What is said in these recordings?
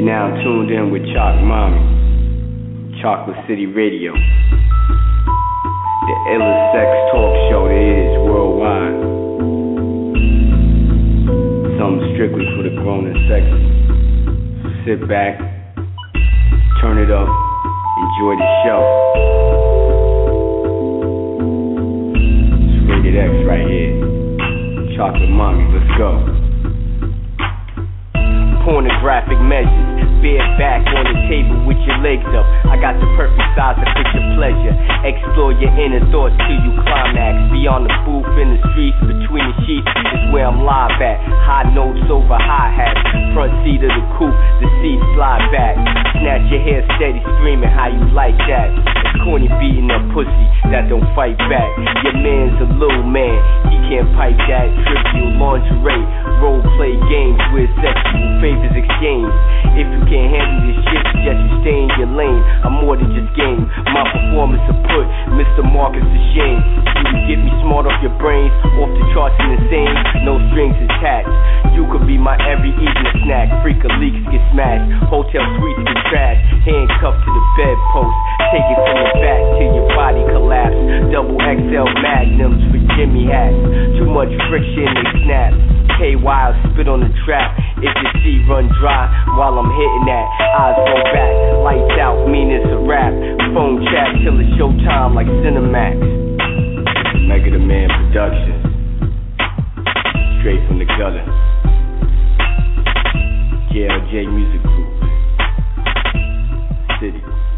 You're now tuned in with Chalk Mommy, Chocolate City Radio, the illest sex talk show there is worldwide. Something strictly for the grown and sexy. Sit back, turn it up, enjoy the show. It's Rated X right here. Chocolate Mommy, let's go. Pornographic measures, bare back on the table with your legs up. I got the perfect size to fit your pleasure. Explore your inner thoughts till you climax. Beyond the booth in the streets, between the sheets is where I'm live at. High notes over high hats. Front seat of the coupe, the seats slide back. Snatch your hair steady, screaming how you like that. It's corny beating that pussy that don't fight back. Your man's a little man, he can't pipe that. Trivial lingerie, role play games with sexual favors exchange. If you can't handle this shit, suggest you stay in your lane. I'm more than just game. My performance will put Mr. Marcus to shame. You can get me smart off your brains, off the charts and insane. No strings attached. You could be my every evening snack. Freak leaks get smashed, hotel suites get trashed. Handcuffed to the bedpost, take it from the back till your body collapse. Double XL magnums for Jimmy hats. Too much friction, they snap. KY spit on the trap. If your seat run dry while I'm hitting that, eyes roll back, lights out, mean it's a rap. Phone chat till it's showtime like Cinemax. Mega the Man Productions, straight from the gutter. JLJ Music Group, City.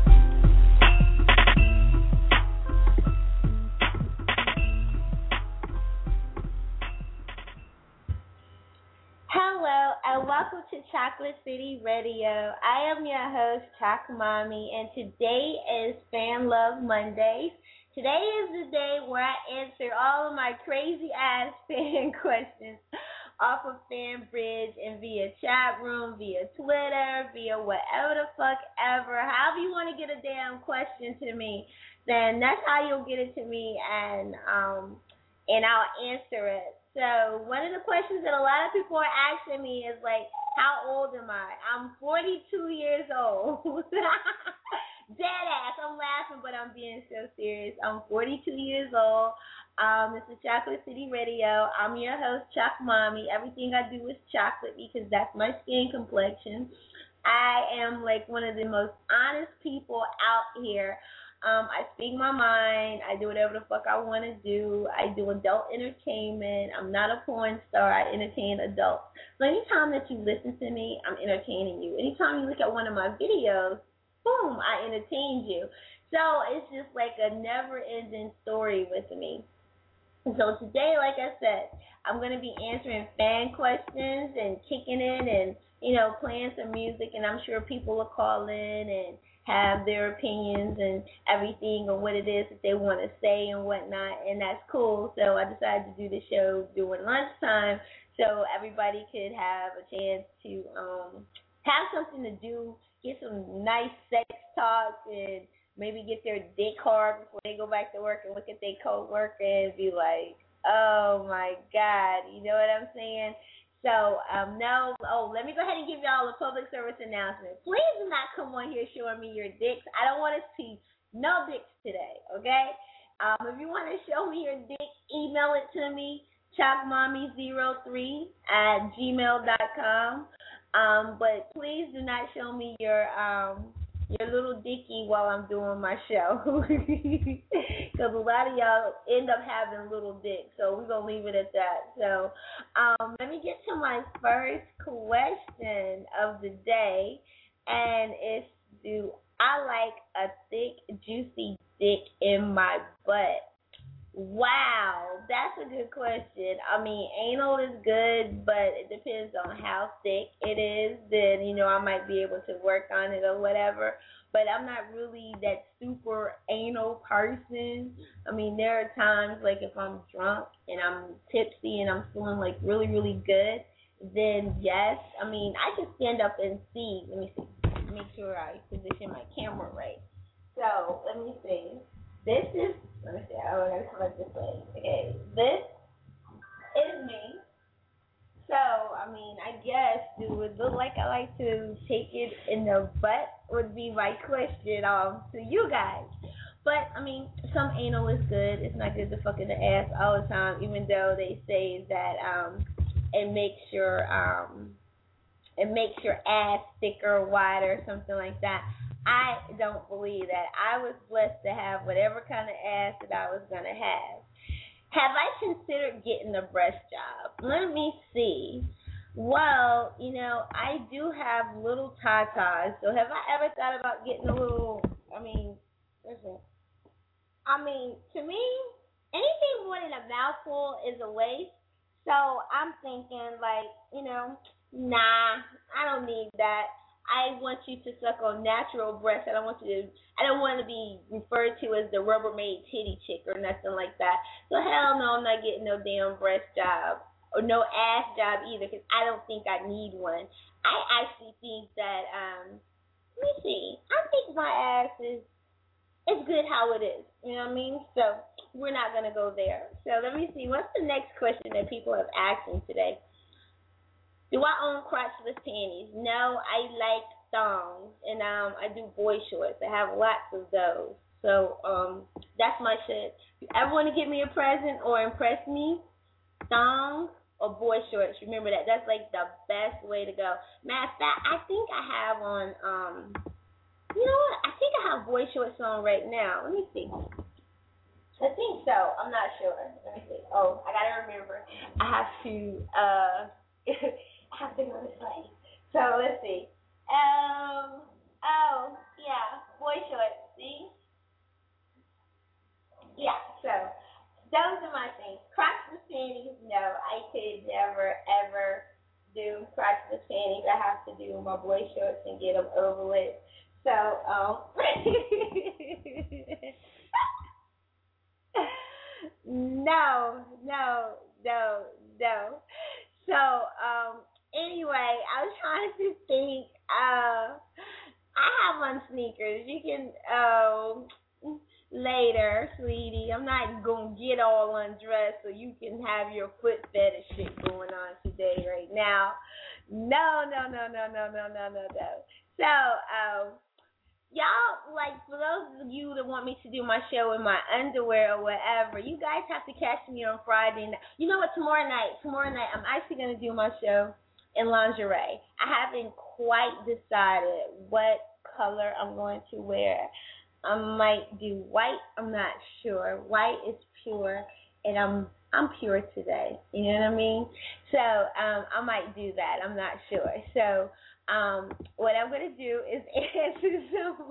Hello and welcome to Chocolate City Radio. I am your host, Chalk Mommy, and today is Fan Love Mondays. Today is the day where I answer all of my crazy ass fan questions off of FanBridge and via chat room, via Twitter, via whatever the fuck ever. However you want to get a damn question to me, then that's how you'll get it to me, and I'll answer it. So one of the questions that a lot of people are asking me is like, how old am I? I'm 42 years old. Dead ass. I'm laughing, but I'm being so serious. I'm 42 years old. This is Chocolate City Radio. I'm your host, Chalk Mommy. Everything I do is chocolate because that's my skin complexion. I am like one of the most honest people out here. I speak my mind. I do whatever the fuck I want to do. I do adult entertainment. I'm not a porn star. I entertain adults. So anytime that you listen to me, I'm entertaining you. Anytime you look at one of my videos, boom, I entertained you. So it's just like a never-ending story with me. So today, like I said, I'm going to be answering fan questions and kicking it and, playing some music. And I'm sure people will call in and have their opinions and everything on what it is that they want to say and whatnot, and that's cool. So I decided to do the show during lunchtime so everybody could have a chance to have something to do, get some nice sex talk, and maybe get their dick hard before they go back to work and look at their co-worker and be like, oh my God, you know what I'm saying? So, let me go ahead and give y'all a public service announcement. Please do not come on here showing me your dicks. I don't want to see no dicks today, okay? If you want to show me your dick, email it to me, chalkmommy03@gmail.com. But please do not show me your little dicky while I'm doing my show. Because a lot of y'all end up having little dicks. So we're going to leave it at that. So let me get to my first question of the day. And it's, do I like a thick, juicy dick in my butt? Wow, that's a good question. I mean, anal is good, but it depends on how thick it is. Then, I might be able to work on it or whatever. But I'm not really that super anal person. I mean, there are times, like, if I'm drunk and I'm tipsy and I'm feeling, like, really, really good, then yes. I mean, I can stand up and see. Let me see. Make sure I position my camera right. So, let me see. Let me see, I gotta come up this way. Okay, this is me. So, I mean, I guess, do it look like I like to take it butt would be my question to you guys. But I mean, some anal is good. It's not good to fuck in the ass all the time, even though they say that it makes your ass thicker, wider, something like that. I don't believe that. I was blessed to have whatever kind of ass that I was gonna have. Have I considered getting a breast job? Let me see. Well, I do have little tatas. So have I ever thought about getting a little? Listen. To me, anything more than a mouthful is a waste. So I'm thinking, nah, I don't need that. I want you to suck on natural breasts. I don't want to be referred to as the Rubbermaid titty chick or nothing like that. So hell no, I'm not getting no damn breast job or no ass job either, because I don't think I need one. I actually think that, let me see, I think my ass is good how it is. You know what I mean? So we're not going to go there. So let me see, what's the next question that people have asked me today? Do I own crotchless panties? No, I like thongs, and I do boy shorts. I have lots of those. So that's my shit. If you ever want to get me a present or impress me, thongs or boy shorts, remember that. That's like the best way to go. Matter of fact, I think I have on, you know what? I think I have boy shorts on right now. Let me see. I think so. I'm not sure. Let me see. Oh, I got to remember. I have to, I have to go this way. So let's see. Oh, yeah, boy shorts. See? Yeah. So those are my things. Crotchless panties. No, I could never ever do crotchless panties. I have to do my boy shorts and get them over with. So no. So, anyway, I was trying to think, I have on sneakers. You can, later, sweetie. I'm not going to get all undressed so you can have your foot fetish shit going on today right now. No. So, y'all, for those of you that want me to do my show in my underwear or whatever, you guys have to catch me on Friday night. You know what? Tomorrow night, I'm actually going to do my show in lingerie. I haven't quite decided what color I'm going to wear. I might do white. I'm not sure. White is pure, and I'm pure today. You know what I mean? So I might do that. I'm not sure. So what I'm going to do is answer some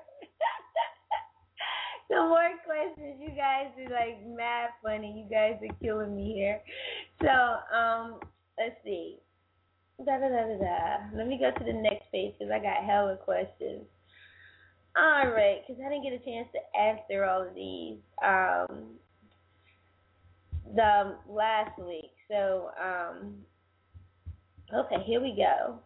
more questions. You guys are mad funny. You guys are killing me here. So let's see. Let me go to the next page because I got hella questions. All right, because I didn't get a chance to answer all of these the last week. So okay, here we go.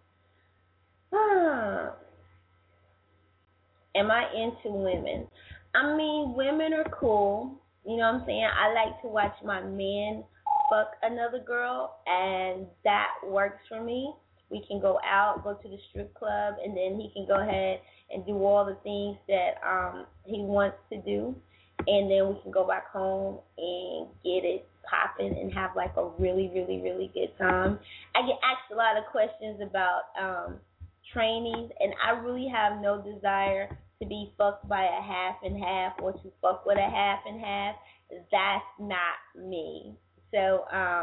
Am I into women? Women are cool. You know what I'm saying? I like to watch my man fuck another girl, and that works for me. We can go out, go to the strip club, and then he can go ahead and do all the things that he wants to do, and then we can go back home and get it popping and have a really, really, really good time. I get asked a lot of questions about trainees, and I really have no desire to be fucked by a half and half or to fuck with a half and half. That's not me. So,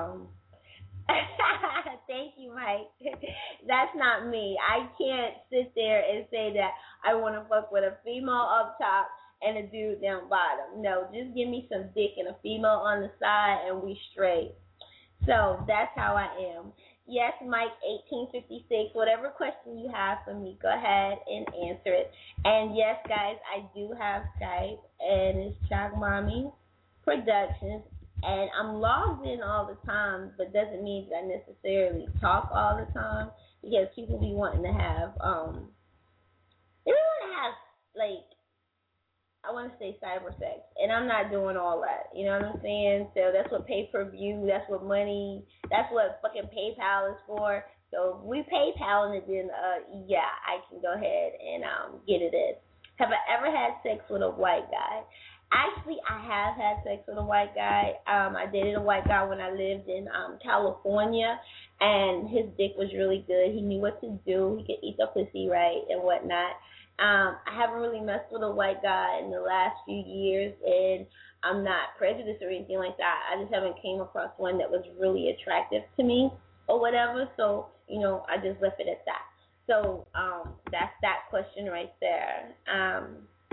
thank you, Mike. That's not me. I can't sit there and say that I want to fuck with a female up top and a dude down bottom. No, just give me some dick and a female on the side and we straight. So that's how I am. Yes, Mike, 1856, whatever question you have for me, go ahead and answer it. And yes, guys, I do have Skype, and it's Chalk Mommy Productions. And I'm logged in all the time, but doesn't mean that I necessarily talk all the time, because people be wanting to have, they want to have, I want to say cyber sex, and I'm not doing all that, you know what I'm saying? So that's what pay-per-view, that's what money, that's what fucking PayPal is for. So if we PayPal and then yeah, I can go ahead and get it in. Have I ever had sex with a white guy? Actually, I have had sex with a white guy. I dated a white guy when I lived in California, and his dick was really good. He knew what to do. He could eat the pussy right and whatnot. I haven't really messed with a white guy in the last few years, and I'm not prejudiced or anything like that. I just haven't came across one that was really attractive to me or whatever. So, I just left it at that. So, that's that question right there.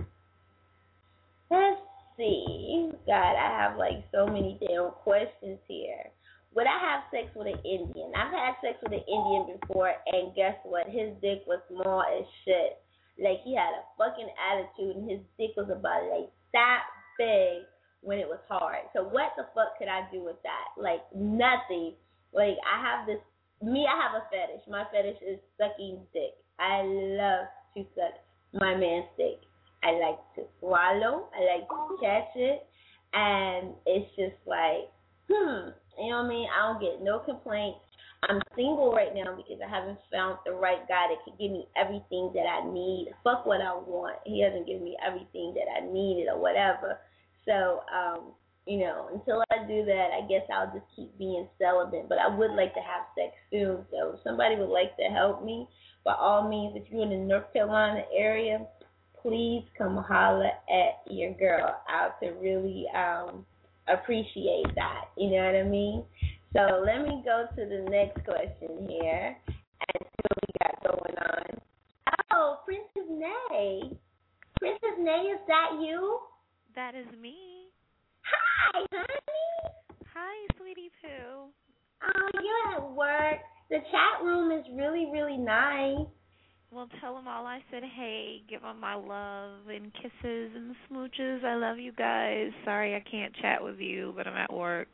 Let's see. God, I have like so many damn questions here. Would I have sex with an Indian? I've had sex with an Indian before, and guess what? His dick was small as shit. Like, he had a fucking attitude, and his dick was about like that big when it was hard. So what the fuck could I do with that? Like, nothing. Like, I have a fetish. My fetish is sucking dick. I love to suck my man's dick. I like to swallow. I like to catch it. And it's just like, you know what I mean? I don't get no complaints. I'm single right now because I haven't found the right guy that can give me everything that I need. Fuck what I want. He hasn't given me everything that I needed or whatever. So, until I do that, I guess I'll just keep being celibate. But I would like to have sex soon. So if somebody would like to help me, by all means, if you're in the North Carolina area, please come holler at your girl. I could really appreciate that. You know what I mean? So let me go to the next question here and see what we got going on. Oh, Princess Nay. Princess Nay, is that you? That is me. Hi, honey. Hi, sweetie poo. You're at work. The chat room is really, really nice. Well, tell them all I said hey, give them my love and kisses and smooches. I love you guys. Sorry I can't chat with you, but I'm at work.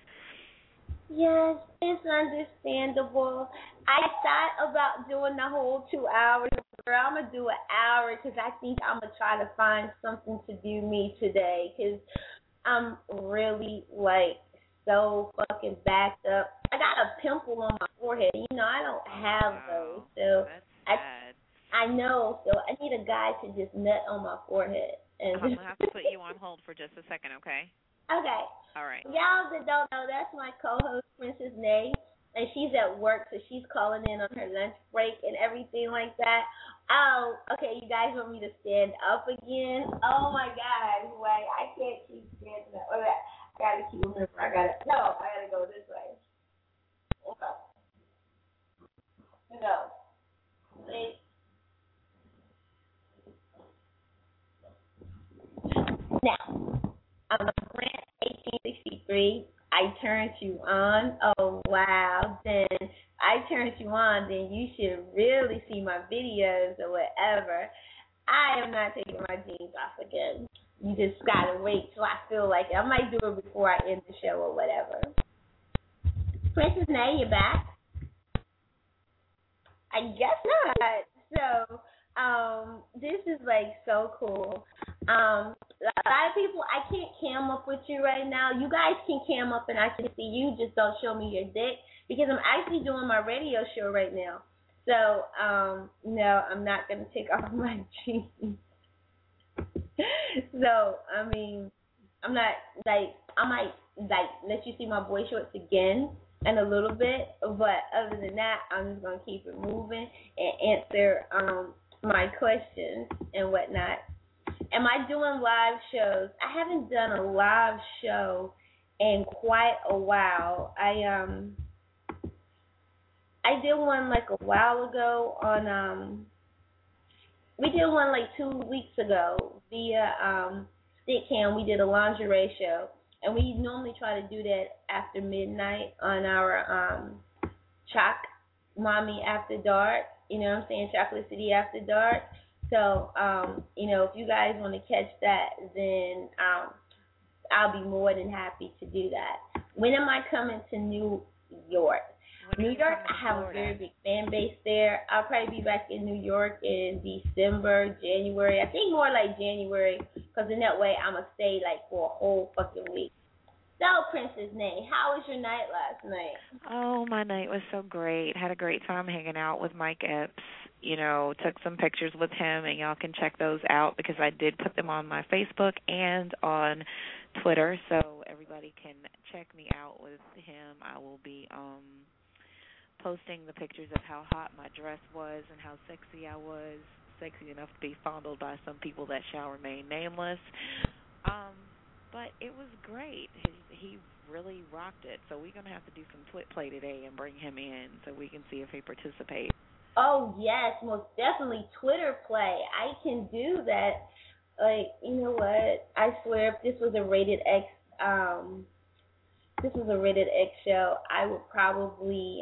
Yes, it's understandable. I thought about doing the whole 2 hours. Girl, I'm going to do an hour because I think I'm going to try to find something to do me today because I'm really, so fucking backed up. I got a pimple on my forehead. I don't have those. So that's sad. I know. So I need a guy to just nut on my forehead. And I'm going to have to put you on hold for just a second, okay? Okay. All right. Y'all that don't know, that's my co-host, Princess Nay, and she's at work, so she's calling in on her lunch break and everything like that. Oh, okay, you guys want me to stand up again? Oh, my God. Wait, I can't keep standing up. Okay, I got to keep moving. I got to go this way. Okay. Go. Wait. Now, I'm a Grant 1863. I turned you on. Oh, wow. Then I turned you on, then you should really see my videos or whatever. I am not taking my jeans off again. You just got to wait till I feel like it. I might do it before I end the show or whatever. Princess Nay, you back? I guess not. So, this is so cool. A lot of people, I can't cam up with you right now. You guys can cam up and I can see you, just don't show me your dick because I'm actually doing my radio show right now. So, no, I'm not going to take off my jeans. So, I mean, I'm not, I might, let you see my boy shorts again in a little bit, but other than that, I'm just going to keep it moving and answer my questions and whatnot. Am I doing live shows? I haven't done a live show in quite a while. I did one a while ago on we did one 2 weeks ago via Stickcam. We did a lingerie show, and we normally try to do that after midnight on our Choc Mommy After Dark. You know what I'm saying? Chocolate City After Dark. So, if you guys want to catch that, then I'll be more than happy to do that. When am I coming to New York? New York, I have a very big fan base there. I'll probably be back in New York in December, January. I think more like January, because in that way I'm going to stay for a whole fucking week. So, Princess Nay, how was your night last night? Oh, my night was so great. Had a great time hanging out with Mike Epps. You know, took some pictures with him, and y'all can check those out because I did put them on my Facebook and on Twitter, so everybody can check me out with him. I will be posting the pictures of how hot my dress was and how sexy I was, sexy enough to be fondled by some people that shall remain nameless. But it was great. He really rocked it. So we're going to have to do some twit play today and bring him in so we can see if he participates. Oh, yes, most definitely Twitter play. I can do that. Like, you know what? I swear if this was a rated X show, I would probably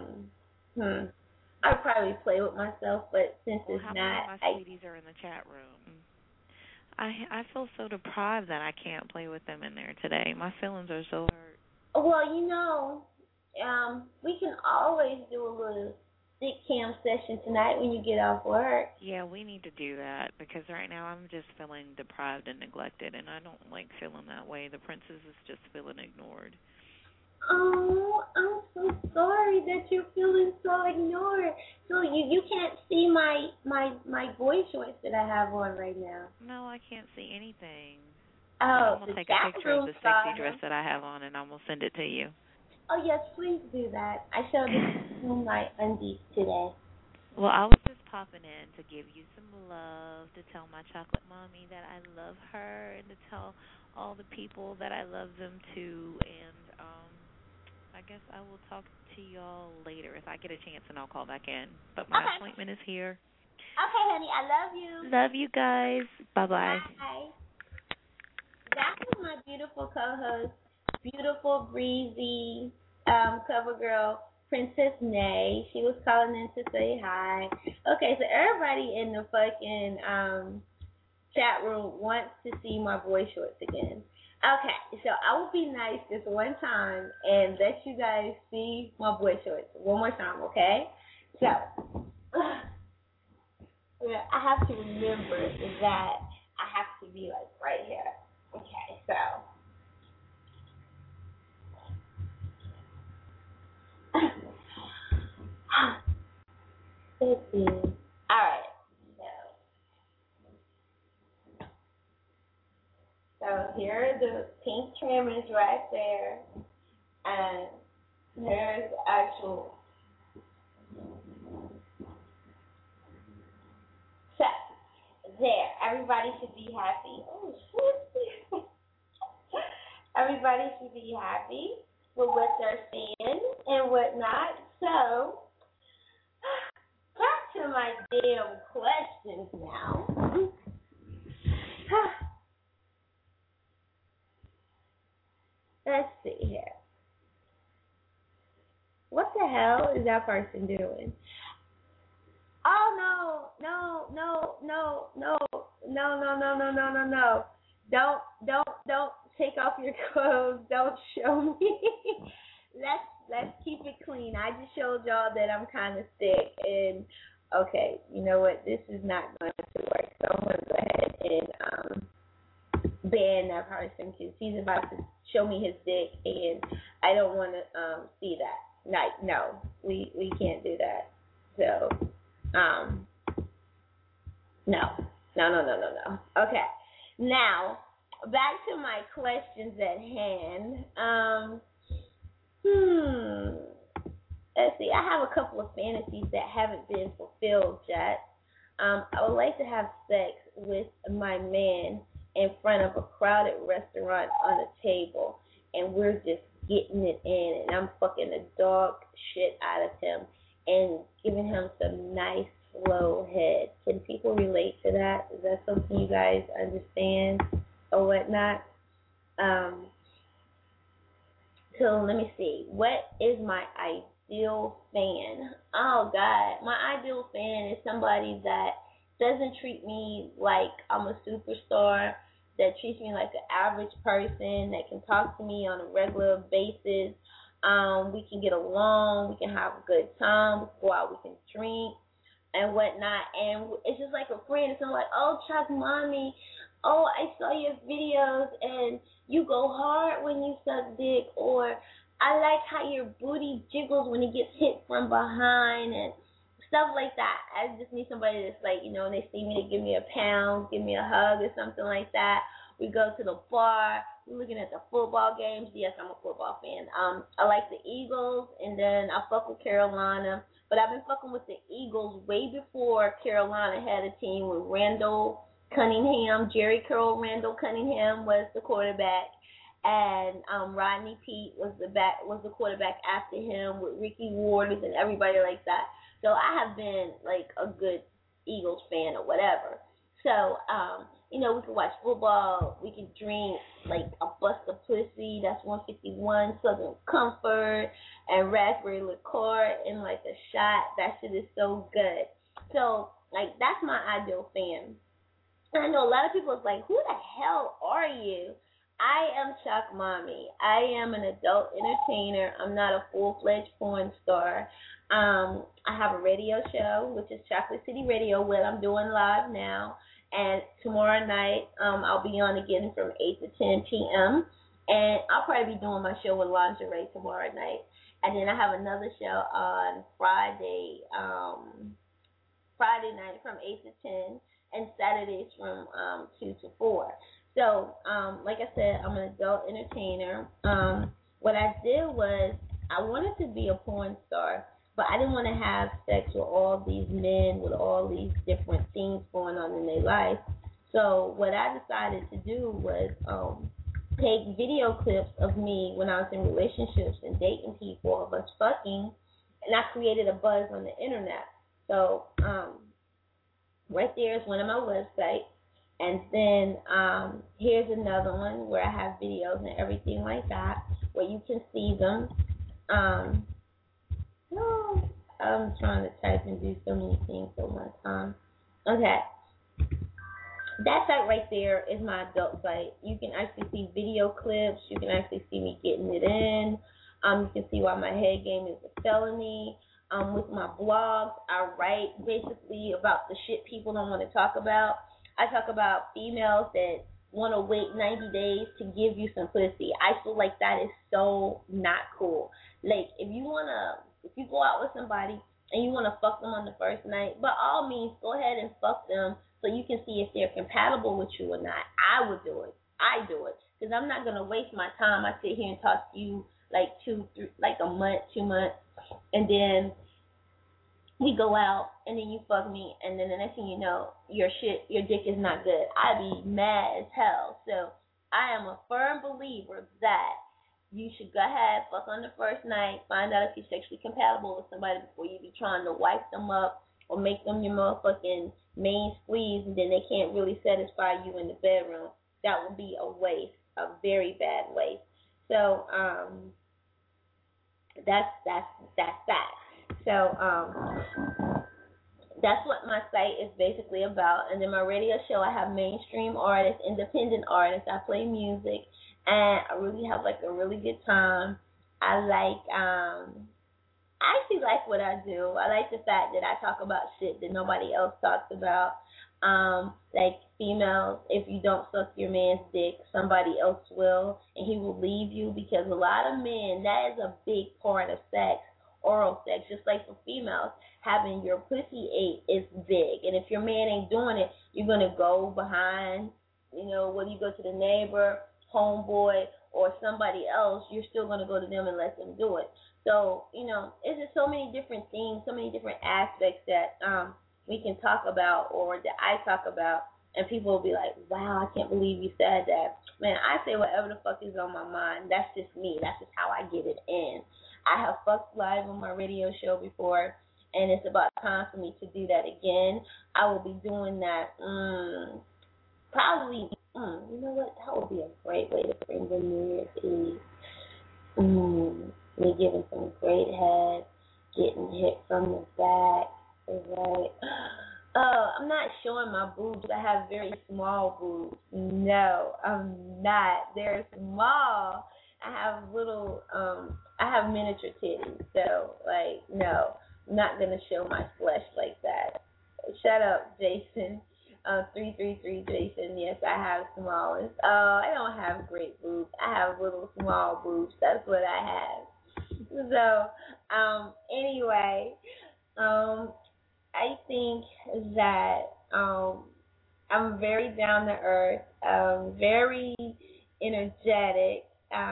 I'd probably play with myself, but since it's how not, many of my sweeties are in the chat room? I feel so deprived that I can't play with them in there today. My feelings are so hurt. Well, you know, we can always do a little stick cam session tonight when you get off work. Yeah, we need to do that because right now I'm just feeling deprived and neglected, and I don't like feeling that way. The princess is just feeling ignored. Oh, I'm so sorry that you're feeling so ignored. So you can't see my boy shorts that I have on right now. No, I can't see anything. Oh, I'm going to take a picture of the sexy dress that I have on, and I'm going to send it to you. Oh, yes, please do that. I showed it to my undies today. Well, I was just popping in to give you some love, to tell my chocolate mommy that I love her, and to tell all the people that I love them too. And I guess I will talk to y'all later if I get a chance, and I'll call back in. But my appointment is here. Okay, honey, I love you. Love you guys. Bye-bye. Bye. That was my beautiful co-host, beautiful, breezy cover girl, Princess Nay. She was calling in to say hi. Okay, so everybody in the fucking chat room wants to see my boy shorts again. Okay, so I will be nice this one time and let you guys see my boy shorts one more time, okay? So, I have to remember that I have to be like right here. Okay, so. Let's see. All right. So here are the pink trimmings right there, and there's the actual. So there, everybody should be happy. Oh shit! Everybody should be happy with what they're seeing and whatnot. So back to my damn questions now. Let's see here. What the hell is that person doing? Oh no. Don't take off your clothes. Don't show me. Let's keep it clean. I just showed y'all that I'm kind of sick, and okay, you know what? This is not going to work. So I'm going to go ahead and ban that person because he's about to show me his dick, and I don't want to see that. Like, no, we can't do that. So, no. Okay, now back to my questions at hand. Let's see. I have a couple of fantasies that haven't been fulfilled yet. I would like to have sex with my man in front of a crowded restaurant on a table, and we're just getting it in, and I'm fucking the dog shit out of him and giving him some nice slow head. Can people relate to that? Is that something you guys understand or whatnot? So let me see. What is my ideal fan? Oh, God. My ideal fan is somebody that doesn't treat me like I'm a superstar, that treats me like an average person, that can talk to me on a regular basis. We can get along. We can have a good time. We can go out. We can drink and whatnot. And it's just like a friend. It's not like, oh, Chuck, mommy, oh, I saw your videos and you go hard when you suck dick, or I like how your booty jiggles when it gets hit from behind and stuff like that. I just need somebody that's like, when they see me, they give me a pound, give me a hug or something like that. We go to the bar. We're looking at the football games. Yes, I'm a football fan. I like the Eagles, and then I fuck with Carolina. But I've been fucking with the Eagles way before Carolina had a team with Randall Cunningham. Jerry Curl Randall Cunningham was the quarterback, and Rodney Peete was the quarterback after him, with Ricky Ward and everybody like that. So I have been like a good Eagles fan or whatever. So we can watch football, we can drink like a bust of pussy, that's 151, Southern Comfort, and raspberry liqueur in like a shot. That shit is so good. So like that's my ideal fan. And I know a lot of people is like, who the hell are you? I am Shock Mommy. I am an adult entertainer. I'm not a full-fledged porn star. I have a radio show, which is Chocolate City Radio, what I'm doing live now. And tomorrow night, I'll be on again from 8 to 10 p.m. And I'll probably be doing my show with lingerie tomorrow night. And then I have another show on Friday night from 8 to 10, and Saturdays from 2 to 4. So, like I said, I'm an adult entertainer. What I did was I wanted to be a porn star, but I didn't want to have sex with all these men with all these different things going on in their life. So what I decided to do was take video clips of me when I was in relationships and dating people, of us fucking, and I created a buzz on the internet. So right there is one of my websites. And then here's another one where I have videos and everything like that, where you can see them. No, I'm trying to type and do so many things at one time. Okay. That site right there is my adult site. You can actually see video clips. You can actually see me getting it in. You can see why my head game is a felony. With my blogs, I write basically about the shit people don't want to talk about. I talk about females that want to wait 90 days to give you some pussy. I feel like that is so not cool. Like, if you go out with somebody and you want to fuck them on the first night, by all means, go ahead and fuck them so you can see if they're compatible with you or not. I would do it. I do it. Because I'm not going to waste my time. I sit here and talk to you like a month, 2 months, and then we go out, and then you fuck me, and then the next thing you know, your dick is not good. I'd be mad as hell. So I am a firm believer that you should go ahead, fuck on the first night, find out if you're sexually compatible with somebody before you be trying to wipe them up or make them your motherfucking main squeeze, and then they can't really satisfy you in the bedroom. That would be a waste, a very bad waste. So that's that. So that's what my site is basically about. And then my radio show, I have mainstream artists, independent artists. I play music, and I really have like a really good time. I actually like what I do. I like the fact that I talk about shit that nobody else talks about. Like females, if you don't suck your man's dick, somebody else will, and he will leave you, because a lot of men, that is a big part of sex. Oral sex, just like for females, having your pussy ate is big. And if your man ain't doing it, you're going to go behind, whether you go to the neighbor, homeboy, or somebody else, you're still going to go to them and let them do it. So, it's just so many different things, so many different aspects that we can talk about, or that I talk about, and people will be like, wow, I can't believe you said that. Man, I say whatever the fuck is on my mind. That's just me. That's just how I get it in. I have fucked live on my radio show before, and it's about time for me to do that again. I will be doing that probably, you know what, that would be a great way to bring the New Year's Eve. Me giving some great head, getting hit from the back, right? I'm not showing my boobs. I have very small boobs. No, I'm not. They're small. I have I have miniature titties, so, no, I'm not going to show my flesh like that. Shut up, Jason. 333 Jason, yes, I have small ones. I don't have great boobs. I have little small boobs. That's what I have. So, anyway, I think that I'm very down to earth, very energetic.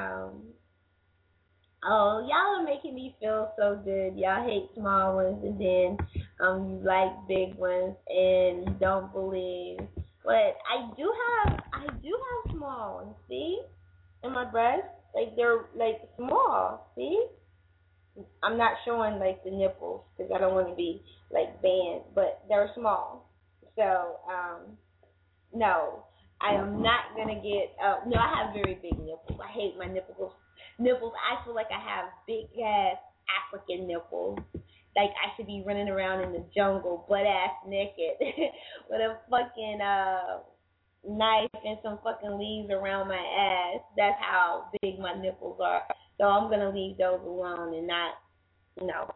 Oh, y'all are making me feel so good. Y'all hate small ones, and then you like big ones, and you don't believe. But I do have small ones. See, in my breast, like they're like small. See, I'm not showing like the nipples because I don't want to be like banned, but they're small. So no, I am not gonna get. No, I have very big nipples. I hate my nipples. I feel like I have big ass African nipples. Like I should be running around in the jungle, butt ass naked, with a fucking knife and some fucking leaves around my ass. That's how big my nipples are. So I'm gonna leave those alone and not. No.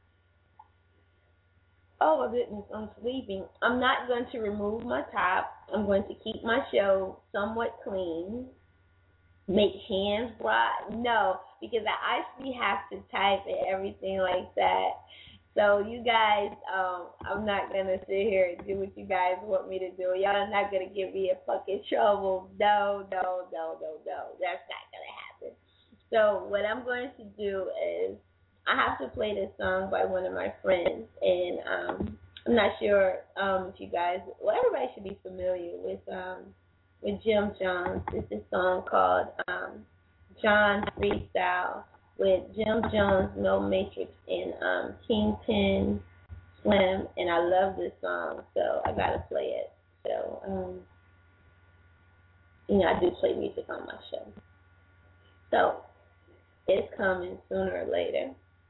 Oh my goodness, I'm sleeping. I'm not going to remove my top. I'm going to keep my show somewhat clean. Make hands dry. No, because I actually have to type and everything like that. So you guys, I'm not going to sit here and do what you guys want me to do. Y'all are not going to give me a fucking trouble. No. That's not going to happen. So what I'm going to do is I have to play this song by one of my friends, and I'm not sure if you guys, well, everybody should be familiar with Jim Jones. It's a song called John Freestyle with Jim Jones, No Matrix, and Kingpin Slim, and I love this song, so I gotta play it. So, I do play music on my show. So, it's coming sooner or later.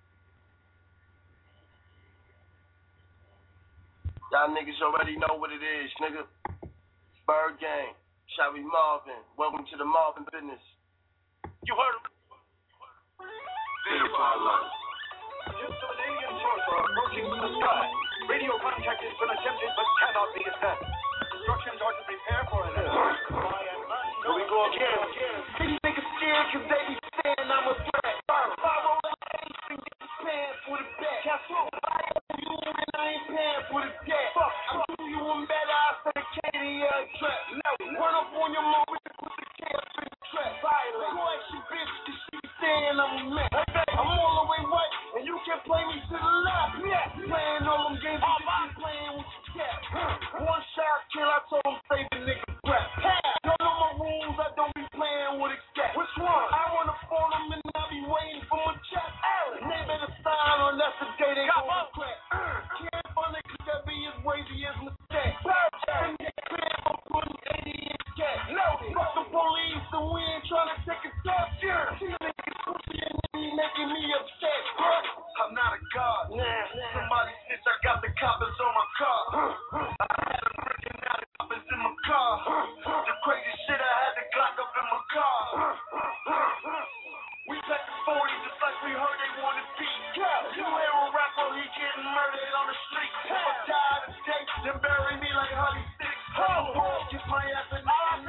Y'all niggas already know what it is, nigga. Bird Gang, Shabby Marvin. Welcome to the Marvin business. You heard him? Ships of an alien sorcerer approaching from the sky. Radio contact has been attempted but cannot be established. Instructions are to prepare for an attack by an unknown. Here we go again. These niggas scared cause they be saying I'm a threat. Follow the ace and get pants for the bet. Guess what? I owe you and I ain't paying for the debt. Fuck, I'll do you a better, I said a KDA trap. Now, run up on your mom with the camp in the trap. Violate. Go ask your bitch cause she be saying I'm a man. I'm all the way right and you can play me to the left. Yeah. Playing all them games you be playing with your cat. One shot kill, I told him save the nigga rap. Y'all know my rules, I don't be playing with a cat. Which one? I wanna phone them and I be waiting for my check. They better sign on that's the day they gon' crack. Can't find it cause that be as crazy as mistake. And get clear for putting 80 in cat. No, fuck the police and we ain't trying to take a step. See niggas pussy and they making me upset. I'm not a god. Somebody snitch, I got the coppers on my car. I had them breaking out the coppers in my car. The crazy shit, I had the Glock up in my car. We back to 40 just like we heard they wanted beat. You hear a rapper, he getting murdered on the street. If I die today, then bury me like Holly Six. Kiss my ass and I'm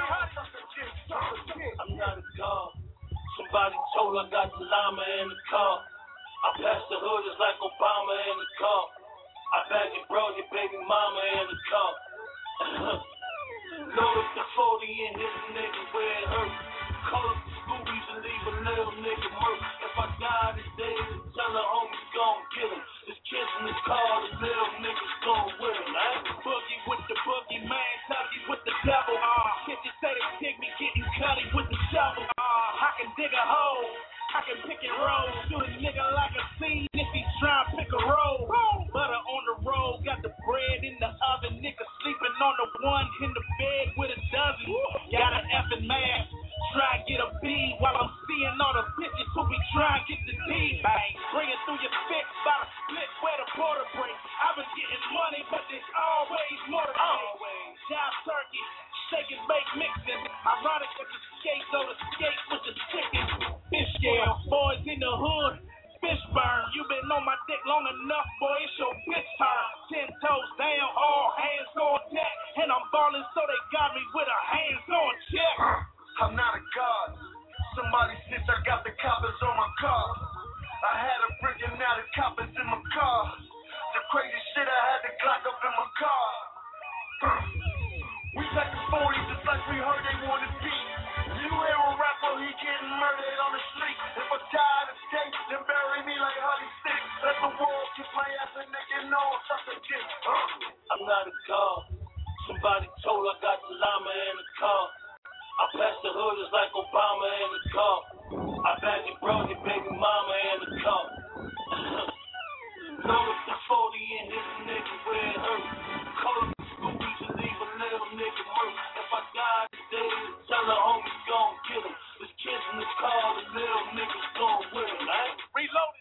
not a god. Somebody told I got the llama in the car. I passed the hood just like Obama in the car. I back it, bro, your baby mama in the car. Load up the 40 and hit the nigga where it hurt. Call up the Scoobies and leave a little nigga murk. If I die today, tell the homies gon' kill him. There's kids in the car, the little niggas gon' with him. I ain't boogie with the boogie man, Tuggies with the devil. Kids just say they dig me, getting cutty with the shovel. I can dig a hole, I can pick and roll. Shoot a nigga like a seed if he's trying to pick a roll. Butter on the road, got the bread in the oven. Nigga sleeping on the one in the bed with a dozen. Got an effing mask, try to get a B while I'm seeing all the bitches who be trying to get the D. Bang, bring it through your spit by the split where the border breaks. I've been getting money, but there's always more to pay. Job turkey, shake and bake mixing. Ironic that the skates on the skates with the chicken. Fish scale, boys in the hood. Fish burn, you been on my dick long enough, boy, it's your bitch turn. 10 toes down, all hands on deck, and I'm I got the coppers on my car. I had a freaking out of coppers in my car. The crazy shit, I had the Glock up in my car. We packing 40 just like we heard they wanted beat. You hear a rapper, he getting murdered on the street. If I die today, then bury me like Holly Stick. Let the world kiss my ass and they can know I'm such a dick. I'm not a god. Somebody told I got the llama in the car. I passed the hood just like Obama in the car. I bagged your bro, your baby mama in the car. Load up the 40 and hit the nigga where it hurt. Call up the Scooby to leave a little nigga murk. If I die today, tell the homies gon' kill him. There's kids in the car, the little niggas gon' with him, right? Reloaded.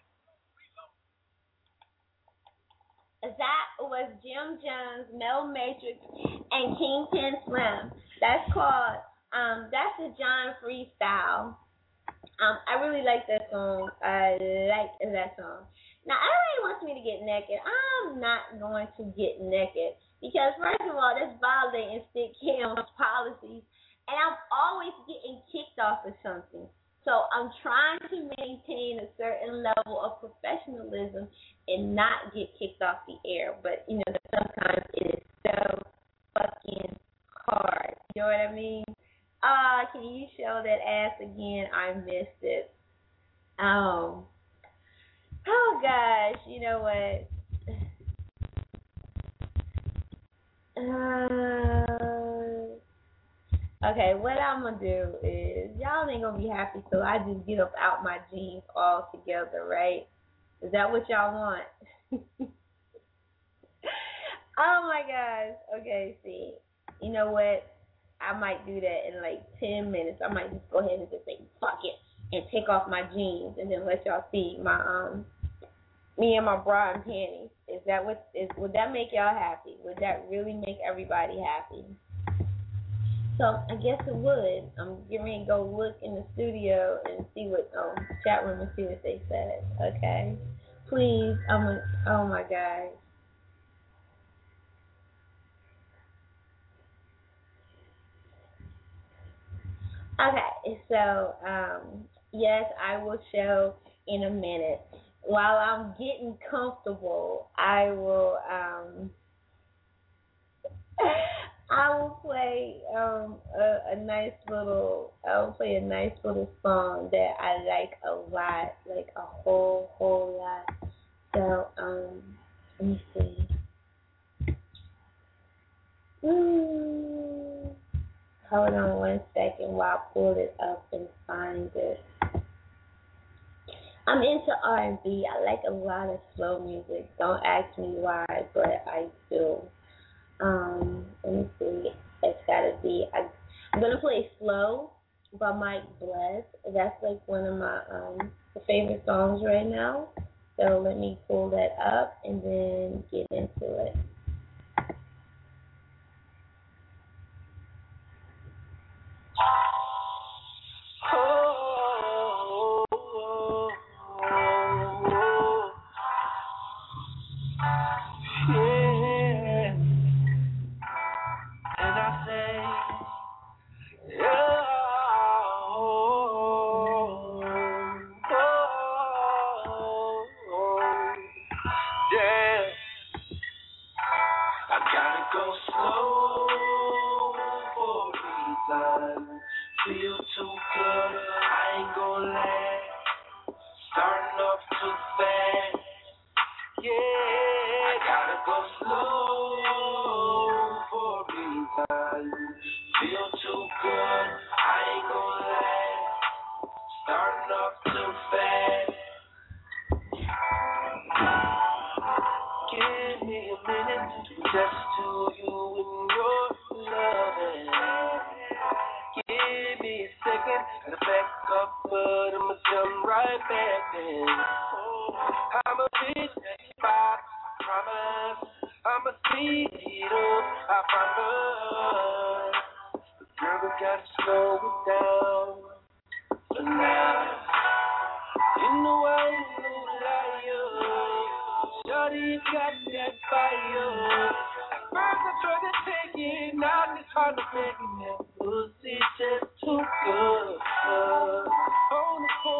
That was Jim Jones, Mel Matrix, and Kingpin Slim. That's called, that's the John Freestyle. I really like that song. I like that song. Now, everybody wants me to get naked. I'm not going to get naked because, first of all, that's violating Stick Cam's policies, and I'm always getting kicked off of something. So I'm trying to maintain a certain level of professionalism and not get kicked off the air. But, you know, sometimes it is so fucking hard. You know what I mean? Can you show that ass again? I missed it. Oh gosh, you know what? Okay, what I'm going to do is, y'all ain't going to be happy till I just get up out my jeans all together, right? Is that what y'all want? Oh, my gosh. Okay, see. You know what? I might do that in like 10 minutes. I might just go ahead and just say, fuck it, and take off my jeans and then let y'all see my, me and my bra and panties. Would that make y'all happy? Would that really make everybody happy? So I guess it would. I'm getting ready to go look in the studio and see what chat room and see what they said. Okay, please. Oh my God. Okay, so yes, I will show in a minute. While I'm getting comfortable, I will play a nice little song that I like a lot, like a whole lot. So let me see. Hold on one second while I pull it up and find it. I'm into R&B. I like a lot of slow music. Don't ask me why, but I do. Let me see. It's gotta be. I'm gonna play "Slow" by Mike Bless. That's like one of my favorite songs right now. So let me pull that up and then get into it. Feel too good, I ain't gon' lie. Starting off too fast. Yeah, I gotta go slow for a reason. Feel too good, I ain't gon' lie. Starting off too fast. Give me a minute just to you and your loving. Give me a second to back up, but I'ma jump right back in. I'm a bitch that's spot, promise. I'm a speed up, I promise. But girl, we gotta slow it down for now. You know I ain't no liar. Shawty got that fire. First I tried to take it, now it's hard to make it. That pussy just too good. On the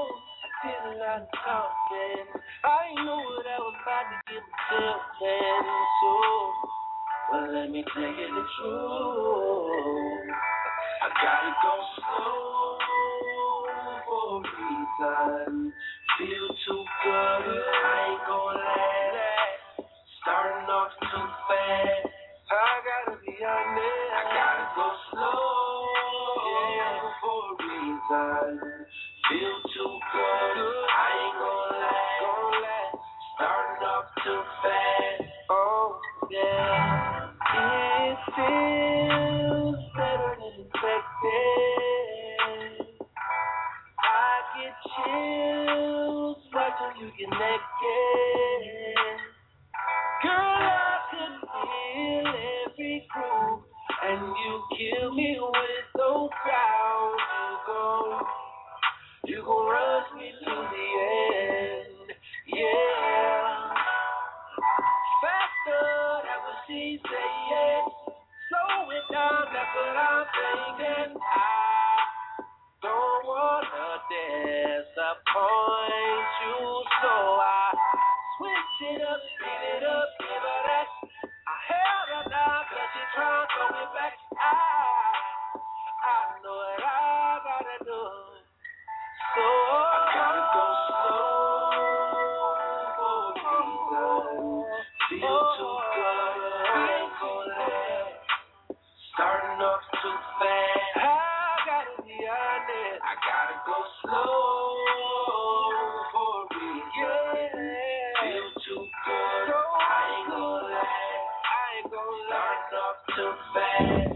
not talking. I knew what I was about to get myself into. But let me tell you the truth. I gotta go slow for a reason. Feel too good, I ain't gonna let it. Starting off too fast, I gotta be honest. I gotta go slow, yeah, for a reason. Feel too good, I ain't gonna let. Starting off too fast, oh yeah. It feels better than expected. I get chills right till you get naked. Girl, I can feel every groove, and you kill me with those sounds. You gon' rush me to the end, yeah. Faster, that's what she said. Slow it down, that's what I'm thinking. I don't wanna disappoint you, so I switch it up, speed it up, give her that. I held her down, but she trying to throw it back. I know what I gotta do. So I gotta go slow for a reason. Feel too good, I ain't gonna let. Starting off too fast, I gotta be honest. I gotta go slow for a reason. Feel too good, I ain't gonna let. I ain't gonna start off too fast.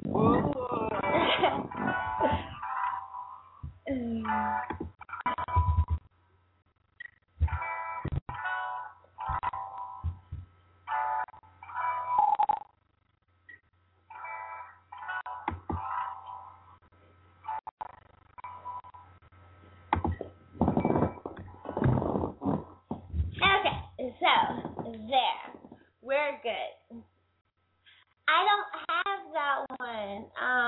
So, there. We're good. I don't have that one.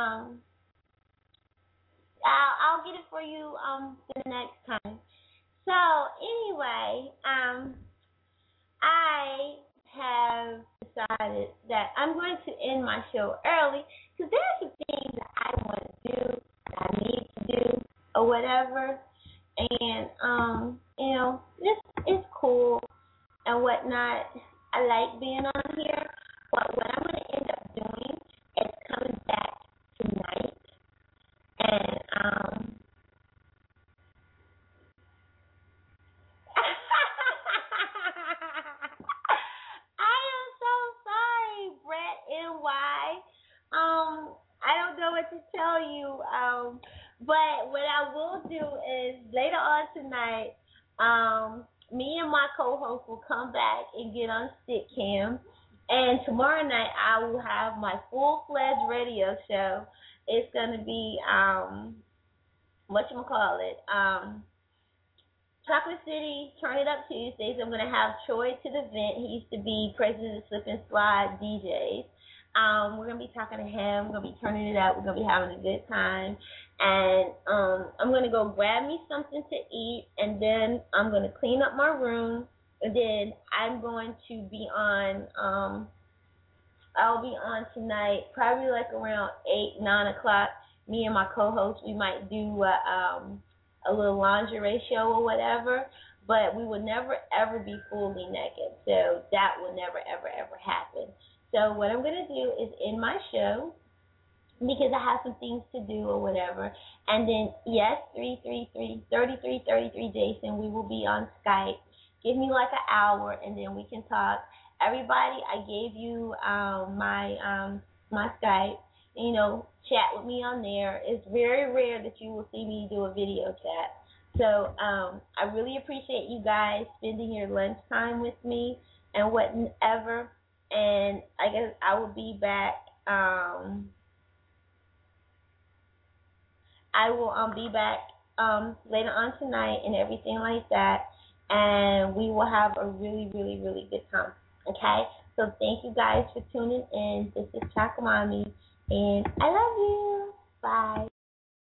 I'll get it for you the next time. So, anyway, I have decided that I'm going to end my show early because there's some things that I want to do, that I need to do, or whatever. And, this is cool and whatnot. I like being on here, but what I'm going to end up doing is coming back tonight and I am so sorry, Brett NY. I don't know what to tell you. But what I will do is later on tonight, me and my co-host will come back and get on Stickcam. And tomorrow night I will have my full-fledged radio show. It's going to be, Chocolate City Turn It Up Tuesdays. I'm going to have Troy to the Vent. He used to be president of Slip and Slide DJs. We're going to be talking to him. We're going to be turning it up. We're going to be having a good time. And I'm going to go grab me something to eat, and then I'm going to clean up my room, and then I'm going to be on, I'll be on tonight, probably like around 8, 9 o'clock. Me and my co-host, we might do a little lingerie show or whatever, but we will never, ever be fully naked. So that will never, ever, ever happen. So what I'm going to do is end my show because I have some things to do or whatever. And then, yes, 3333 Jason, we will be on Skype. Give me like an hour, and then we can talk. Everybody, I gave you my Skype. Chat with me on there. It's very rare that you will see me do a video chat. So I really appreciate you guys spending your lunchtime with me and whatever. And I guess I will be back. I will be back later on tonight and everything like that. And we will have a really, really, really good time. Okay? So thank you guys for tuning in. This is Chakamami. And I love you. Bye.